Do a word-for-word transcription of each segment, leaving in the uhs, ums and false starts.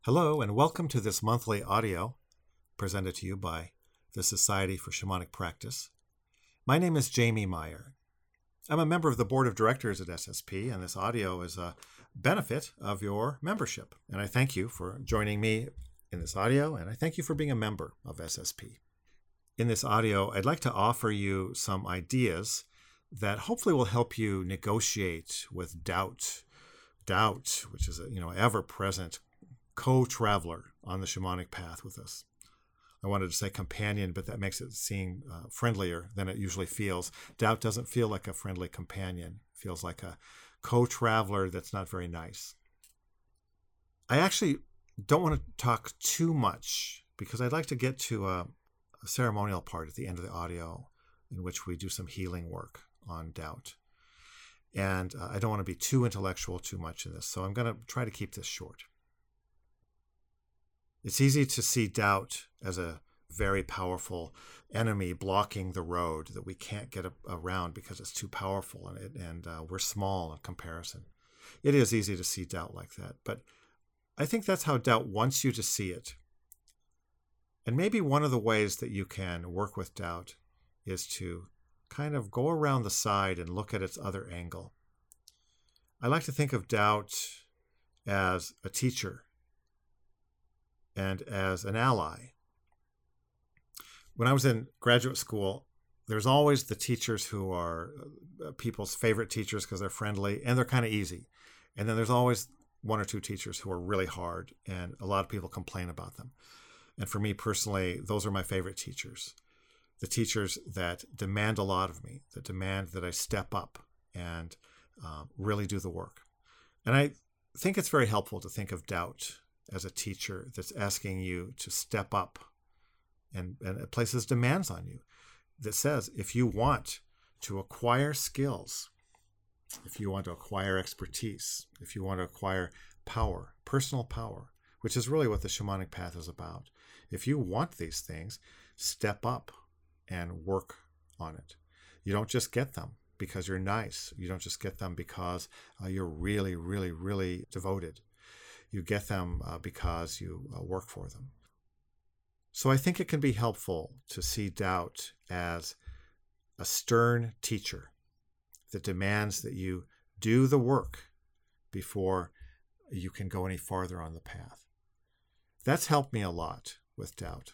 Hello, and welcome to this monthly audio presented to you by the Society for Shamanic Practice. My name is Jamie Meyer. I'm a member of the board of directors at S S P, and this audio is a benefit of your membership. And I thank you for joining me in this audio, and I thank you for being a member of S S P. In this audio, I'd like to offer you some ideas that hopefully will help you negotiate with doubt. Doubt, which is a you know ever-present co-traveler on the shamanic path with us. I wanted to say companion, but that makes it seem uh, friendlier than it usually feels. Doubt doesn't feel like a friendly companion. It feels like a co-traveler that's not very nice. I actually don't want to talk too much because I'd like to get to a, a ceremonial part at the end of the audio in which we do some healing work on doubt. And uh, I don't want to be too intellectual too much in this, so I'm going to try to keep this short. It's easy to see doubt as a very powerful enemy blocking the road that we can't get around because it's too powerful and, it, and uh, we're small in comparison. It is easy to see doubt like that, but I think that's how doubt wants you to see it. And maybe one of the ways that you can work with doubt is to kind of go around the side and look at its other angle. I like to think of doubt as a teacher and as an ally. When I was in graduate school, there's always the teachers who are people's favorite teachers because they're friendly and they're kind of easy. And then there's always one or two teachers who are really hard and a lot of people complain about them. And for me personally, those are my favorite teachers. The teachers that demand a lot of me, that demand that I step up and uh, really do the work. And I think it's very helpful to think of doubt as a teacher that's asking you to step up and, and it places demands on you that says, if you want to acquire skills, if you want to acquire expertise, if you want to acquire power, personal power, which is really what the shamanic path is about. If you want these things, step up and work on it. You don't just get them because you're nice. You don't just get them because uh, you're really, really, really devoted. You get them uh, because you uh, work for them. So I think it can be helpful to see doubt as a stern teacher that demands that you do the work before you can go any farther on the path. That's helped me a lot with doubt.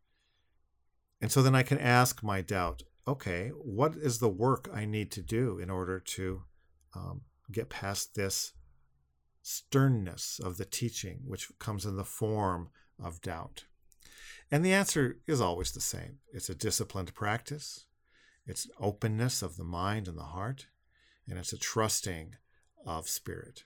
And so then I can ask my doubt, okay, what is the work I need to do in order to um, get past this sternness of the teaching, which comes in the form of doubt? And the answer is always the same. It's a disciplined practice. It's openness of the mind and the heart. And it's a trusting of spirit.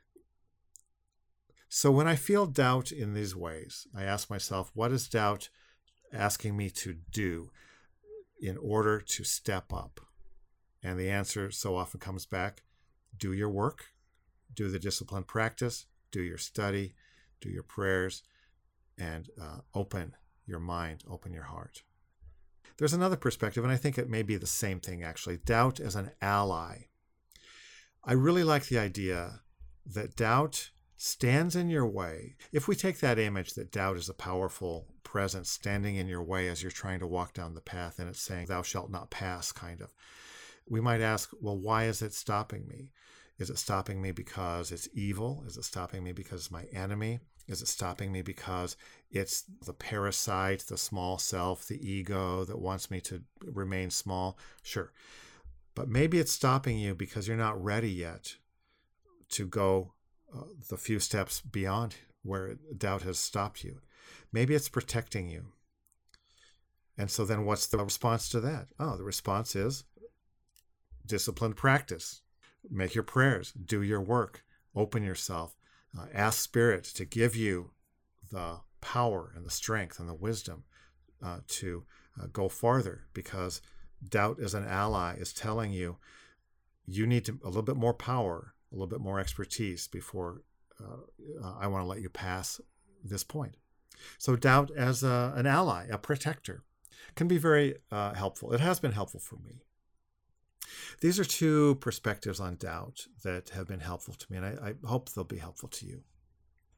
So when I feel doubt in these ways, I ask myself, what is doubt asking me to do in order to step up? And the answer so often comes back, do your work, do the disciplined practice, do your study, do your prayers, and uh, open your mind, open your heart. There's another perspective, and I think it may be the same thing actually, doubt as an ally. I really like the idea that doubt stands in your way. If we take that image that doubt is a powerful presence standing in your way as you're trying to walk down the path, and it's saying, thou shalt not pass, kind of. We might ask, well, why is it stopping me? Is it stopping me because it's evil? Is it stopping me because it's my enemy? Is it stopping me because it's the parasite, the small self, the ego that wants me to remain small? Sure. But maybe it's stopping you because you're not ready yet to go uh, the few steps beyond where doubt has stopped you. Maybe it's protecting you. And so then what's the response to that? Oh, the response is disciplined practice. Make your prayers, do your work, open yourself, uh, ask Spirit to give you the power and the strength and the wisdom uh, to uh, go farther, because doubt as an ally is telling you you need to, a little bit more power, a little bit more expertise before uh, I want to let you pass this point. So doubt as a, an ally, a protector, can be very uh, helpful. It has been helpful for me. These are two perspectives on doubt that have been helpful to me, and I, I hope they'll be helpful to you.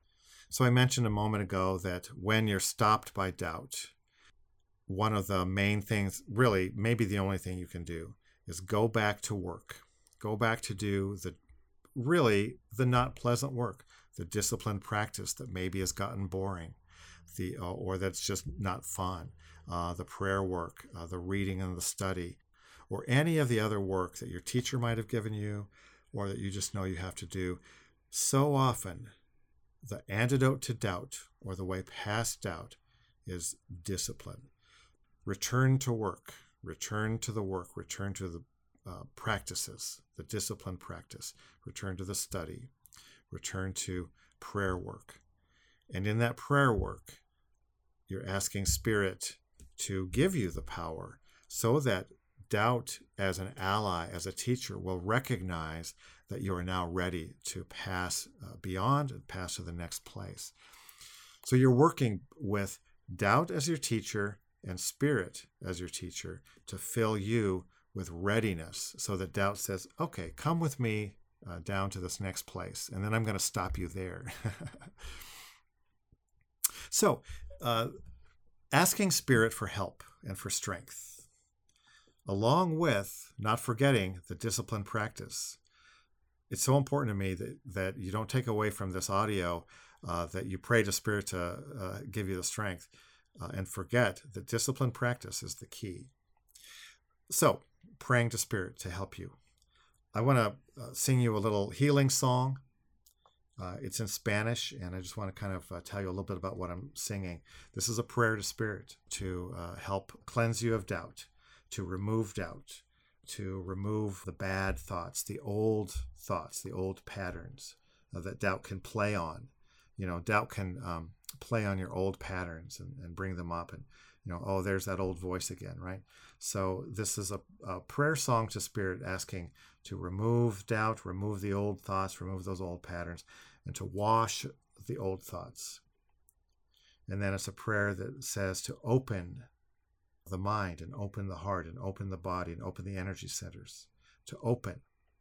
So I mentioned a moment ago that when you're stopped by doubt, one of the main things, really maybe the only thing you can do, is go back to work. Go back to do the really the not pleasant work, the disciplined practice that maybe has gotten boring, the uh, or that's just not fun, uh, the prayer work, uh, the reading and the study, or any of the other work that your teacher might have given you or that you just know you have to do. So often, the antidote to doubt, or the way past doubt, is discipline. Return to work, return to the work, return to the uh, practices, the discipline practice, return to the study, return to prayer work. And in that prayer work, you're asking Spirit to give you the power so that doubt as an ally, as a teacher, will recognize that you are now ready to pass uh, beyond and pass to the next place. So you're working with doubt as your teacher and Spirit as your teacher to fill you with readiness so that doubt says, okay, come with me uh, down to this next place, and then I'm going to stop you there. So uh, asking Spirit for help and for strength, along with not forgetting the discipline practice. It's so important to me that, that you don't take away from this audio uh, that you pray to Spirit to uh, give you the strength uh, and forget that discipline practice is the key. So, praying to Spirit to help you. I want to uh, sing you a little healing song. Uh, it's in Spanish, and I just want to kind of uh, tell you a little bit about what I'm singing. This is a prayer to Spirit to uh, help cleanse you of doubt, to remove doubt, to remove the bad thoughts, the old thoughts, the old patterns uh, that doubt can play on. You know, doubt can um, play on your old patterns and, and bring them up and, you know, oh, there's that old voice again, right? So this is a, a prayer song to Spirit asking to remove doubt, remove the old thoughts, remove those old patterns, and to wash the old thoughts. And then it's a prayer that says to open the mind and open the heart and open the body and open the energy centers, to open.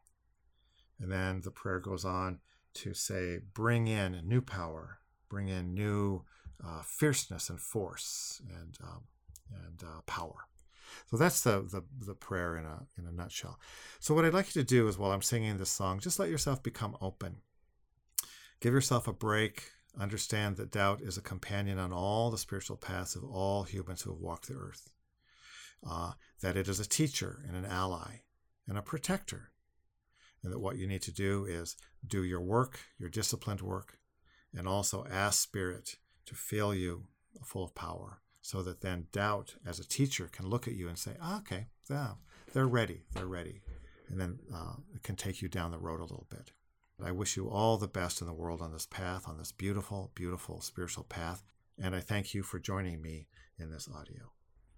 And then the prayer goes on to say, bring in new power, bring in new uh, fierceness and force and um, and uh, power. So that's the, the the prayer in a in a nutshell. So what I'd like you to do is, while I'm singing this song, just let yourself become open. Give yourself a break. Understand that doubt is a companion on all the spiritual paths of all humans who have walked the earth. Uh, that it is a teacher and an ally and a protector. And that what you need to do is do your work, your disciplined work, and also ask Spirit to fill you full of power, so that then doubt as a teacher can look at you and say, oh, okay, yeah, they're ready, they're ready. And then uh, it can take you down the road a little bit. I wish you all the best in the world on this path, on this beautiful, beautiful spiritual path. And I thank you for joining me in this audio.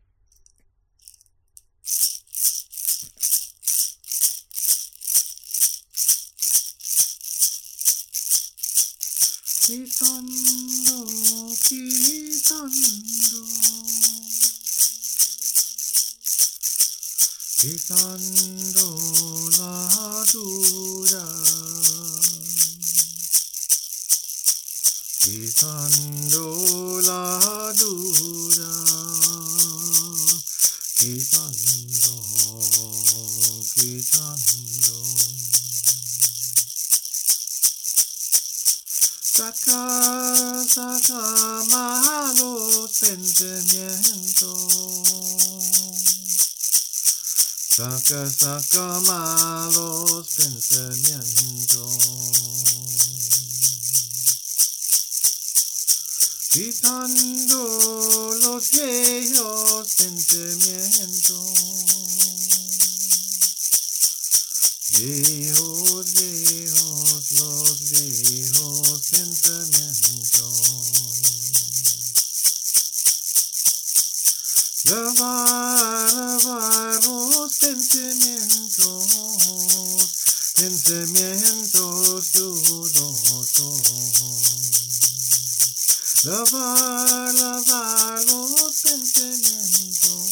Quitando, quitando, quitando la duda, quitando la duda, quitando, quitando. Saca, saca malos pensamientos. Saca, saca malos pensamientos. Quitando los viejos pensamientos. Viejos, viejos, los viejos pensamientos. Lavar, lavar los pensamientos, pensamientos dudosos. Lavar, lavar los pensamientos.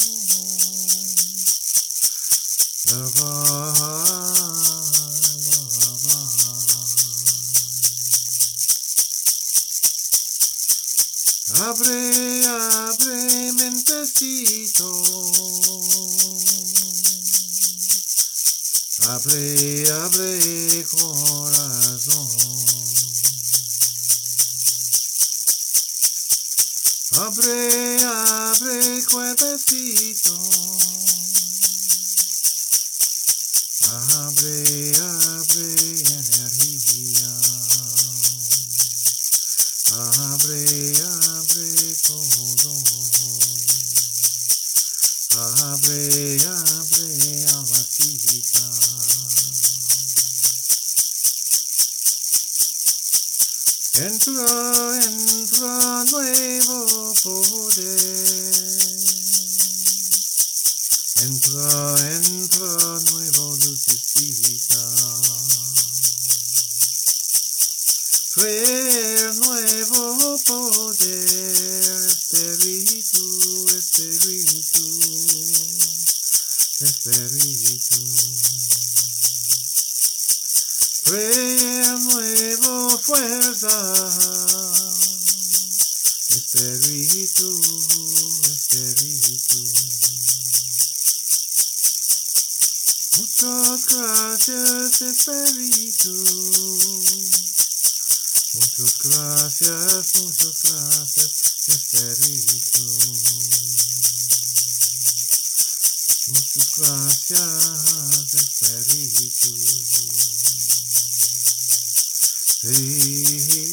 Lavar. Abre, abre, mentecito. Abre, abre, corazón. Abre, abre, cuerpecito. Abre, abre, energía. Abre, abre todo. Abre, abre a la cita. Entra, entra nuevo poder. Entra, entra nuevo lucecita. Traer nuevo poder, espíritu, espíritu, espíritu. Traer nuevo fuerza, espíritu, espíritu. Muchas gracias, espíritu. Muchas gracias, muchas gracias, espíritu. Muchas gracias, espíritu. Sí.